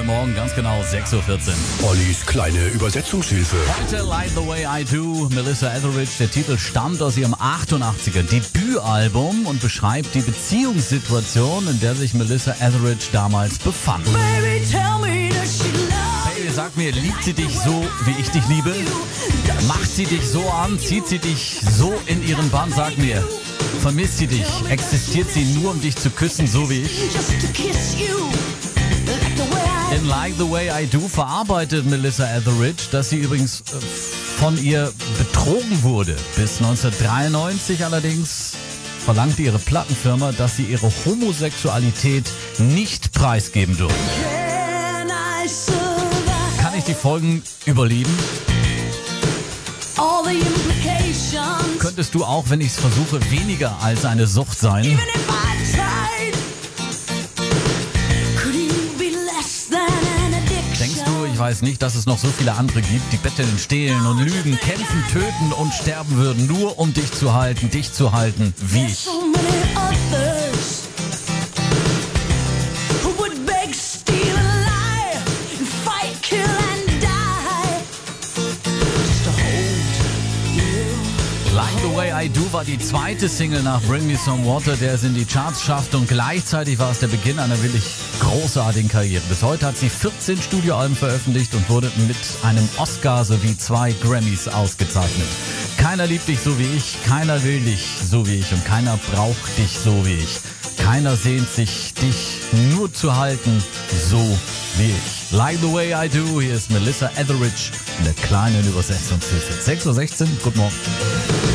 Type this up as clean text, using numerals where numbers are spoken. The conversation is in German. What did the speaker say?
Morgen, ganz genau 6:14 Uhr. Ollis kleine Übersetzungshilfe. Heute Like the Way I Do, Melissa Etheridge. Der Titel stammt aus ihrem 88er Debütalbum und beschreibt die Beziehungssituation, in der sich Melissa Etheridge damals befand. Baby, tell me does she love Baby, sag mir, liebt sie dich so, wie ich dich liebe? Macht sie dich so an? Zieht sie dich so in ihren Bann? Sag mir, vermisst sie dich? Existiert sie nur, um dich zu küssen, so wie ich? just to kiss you like the way In Like the Way I Do verarbeitet Melissa Etheridge, dass sie übrigens von ihr betrogen wurde. Bis 1993 allerdings verlangte ihre Plattenfirma, dass sie ihre Homosexualität nicht preisgeben durfte. Can I survive Kann ich die Folgen überleben? all the implications? Könntest du auch, wenn ich es versuche, weniger als eine Sucht sein? Even if I tried, could you be less than an addiction? Denkst du, ich weiß nicht, dass es noch so viele andere gibt, die betteln, stehlen und lügen, kämpfen, töten und sterben würden, nur um dich zu halten wie ich? So many others who would beg, steal and lie and fight, kill and die just to hold you. Like the Way I Do war die zweite Single nach Bring Me Some Water, der es in die Charts schafft, und gleichzeitig war es der Beginn einer wirklich großartigen Karriere. Bis heute hat sie 14 Studioalben veröffentlicht und wurde mit einem Oscar sowie 2 Grammys ausgezeichnet. Keiner liebt dich so wie ich, keiner will dich so wie ich und keiner braucht dich so wie ich. Keiner sehnt sich, dich nur zu halten, so wie ich. Like the Way I Do, hier ist Melissa Etheridge in der kleinen Übersetzungshilfe. 6:16 Uhr, guten Morgen.